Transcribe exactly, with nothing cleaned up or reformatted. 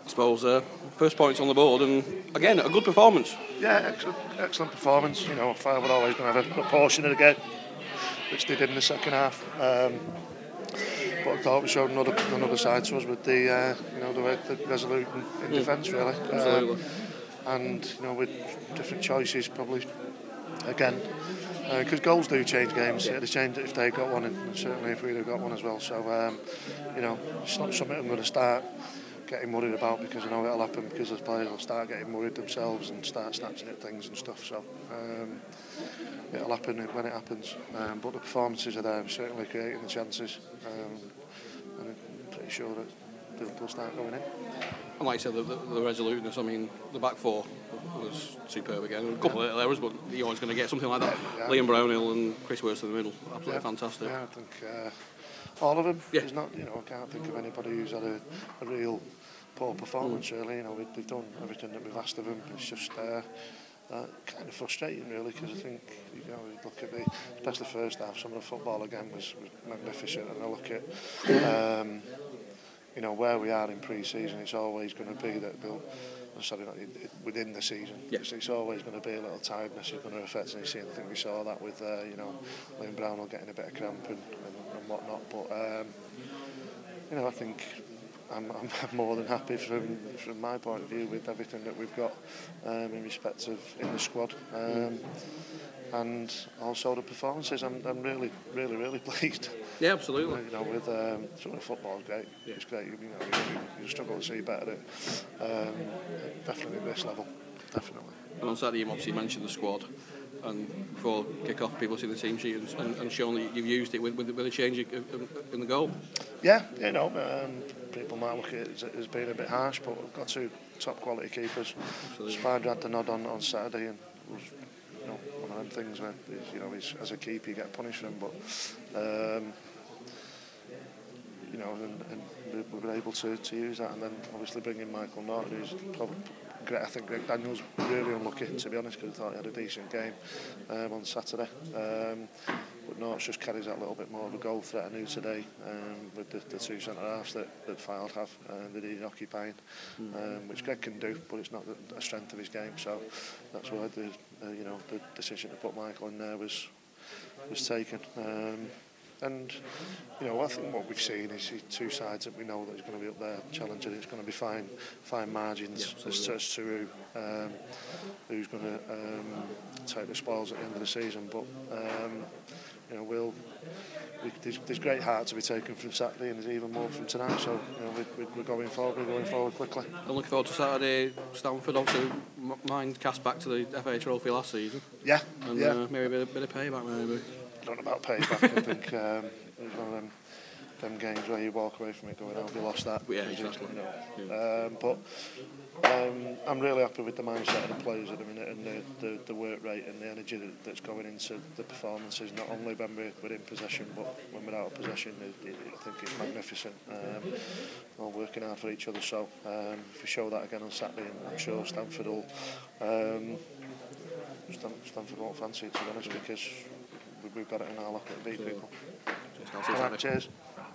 I suppose uh, first points on the board, and again a good performance. Yeah, excellent, excellent performance. You know, Fire were always going to have a proportion of the game, which they did in the second half. Um, but I thought we showed another another side to us with the uh, you know the way the resolute in, in mm. defence really. Absolutely. Um, and you know with different choices probably again. Because uh, goals do change games. It'd have changed if they got one, and certainly if we'd have got one as well. So, um, you know, it's not something I'm going to start getting worried about, because I know it'll happen, because the players will start getting worried themselves and start snatching at things and stuff. So, um, it'll happen when it happens. Um, but the performances are there, and certainly creating the chances. Um, and I'm pretty sure that they'll, they'll start going in. And like I said, the, the, the resoluteness, I mean, the back four was superb again. A couple yeah. of errors, but you're always going to get something like that. Yeah, yeah. Liam Brownhill and Chris Worth in the middle, absolutely yeah. fantastic. Yeah, I think uh, all of them. Yeah. There's not, you know, I can't think of anybody who's had a, a real poor performance, mm. really. You know, we, they've done everything that we've asked of them. It's just uh, uh, kind of frustrating, really, because I think, you know, we look at the, especially the first half, some of the football again was, was magnificent, and I look at, um, you know, where we are in pre-season, it's always going to be that they'll, sorry, not within the season. Yeah. It's, it's always going to be a little tiredness is going to affect any season. I think we saw that with, uh, you know, Liam Brownhill getting a bit of cramp and, and, and whatnot. But, um, you know, I think I'm, I'm more than happy from from my point of view with everything that we've got um, in respect of in the squad. Um, and also the performances. I'm, I'm really, really, really pleased. Yeah, absolutely. You know, with um, some of the football is great. Yeah. It's great. You know, you, you struggle to see better. Um, definitely at this level, definitely. And on Saturday, you obviously mentioned the squad, and before kick-off, people see the team sheet and, and, and shown that you've used it with, with, with a change in the goal. Yeah, you know, um, people might look at it as, as being a bit harsh, but we've got two top quality keepers. Spider had the nod on, on Saturday, and was, you know, one of them things where, you know, he's, as a keeper you get punished for him, but um, you know, and, and we were able to, to use that, and then obviously bringing Michael Norton, who's probably great. I think Greg Daniels really unlucky, to be honest, because I thought he had a decent game um, on Saturday. Um, but Norton just carries that little bit more of a goal threat. I knew today um, with the, the two centre halves that that Fylde have, uh, that he's occupying, mm. um, which Greg can do, but it's not the, the strength of his game. So that's why the uh, you know the decision to put Michael in there was was taken. Um, And, you know, I think what we've seen is two sides that we know that is going to be up there challenging. It's going to be fine, fine margins yeah, as, as to who, um, who's going to um, take the spoils at the end of the season. But, um, you know, we'll, we, there's, there's great heart to be taken from Saturday, and there's even more from tonight. So, you know, we, we're going forward. We're going forward quickly. I'm looking forward to Saturday. Stamford, obviously, mind cast back to the F A Trophy last season. Yeah, and yeah. Uh, maybe a bit, a bit of payback, maybe. I don't know about payback. I think um, it's one of them, them games where you walk away from it going, "Oh, we lost that." Yeah, exactly. You know. Yeah. Um, but um, I'm really happy with the mindset of the players at the minute, and the, the, the work rate and the energy that, that's going into the performances. Not only when we're, we're in possession, but when we're out of possession, it, it, I think it's magnificent. Um, all working hard for each other. So um, if we show that again on Saturday, I'm sure Stamford will. Um, Stamford won't fancy it, to be honest, because we've got it in our locker to beat people. Cheers. Cheers.